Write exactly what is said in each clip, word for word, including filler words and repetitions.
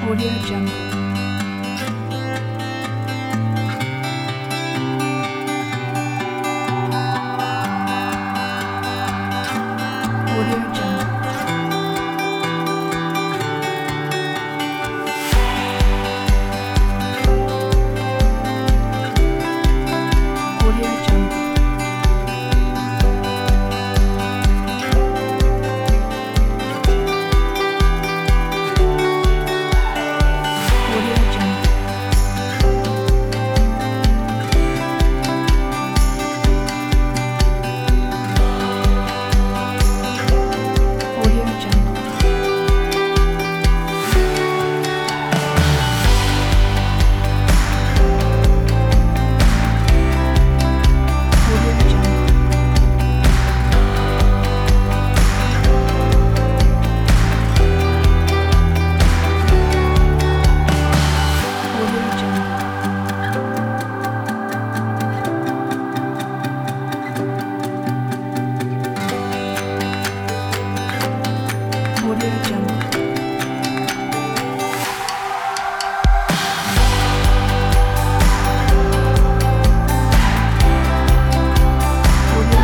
Audio Jungle. Audio Jungle. Audio Jungle. Audio Jungle. Audio Jungle. Audio Jungle. Audio Jungle. Audio Jungle. Audio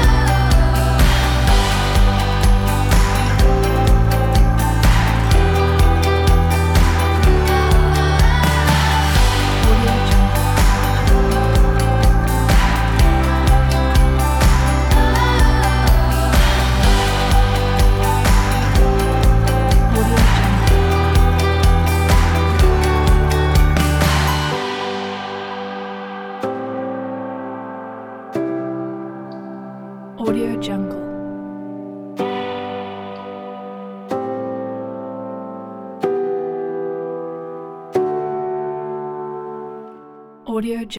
Audio Jungle. Audio Jungle.